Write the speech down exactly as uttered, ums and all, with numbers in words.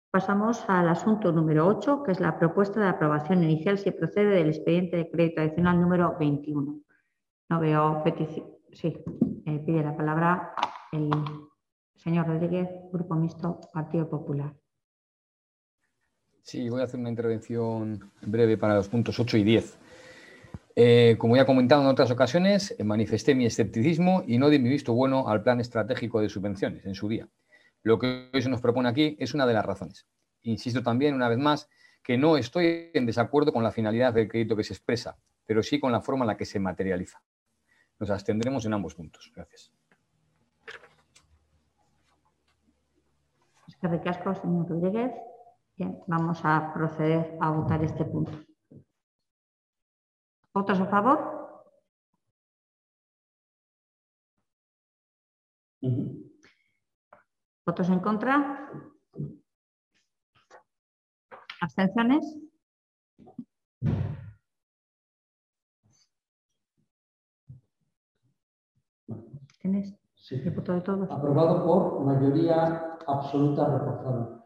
Pasamos al asunto número ocho, que es la propuesta de aprobación inicial si procede del expediente de crédito adicional número veintiuno. No veo petición. Sí, eh, pide la palabra el señor Rodríguez, Grupo Mixto, Partido Popular. Sí, voy a hacer una intervención breve para los puntos ocho y diez. Eh, como ya he comentado en otras ocasiones, eh, manifesté mi escepticismo y no di mi visto bueno al plan estratégico de subvenciones en su día. Lo que hoy se nos propone aquí es una de las razones. Insisto también, una vez más, que no estoy en desacuerdo con la finalidad del crédito que se expresa, pero sí con la forma en la que se materializa. Nos abstendremos en ambos puntos. Gracias. Eskerrik asko, señor Rodríguez. Bien, vamos a proceder a votar este punto. ¿Votos a favor? Uh-huh. ¿Votos en contra? ¿Abstenciones? ¿Tienes sí. el voto de todos? Aprobado por mayoría absoluta reforzada.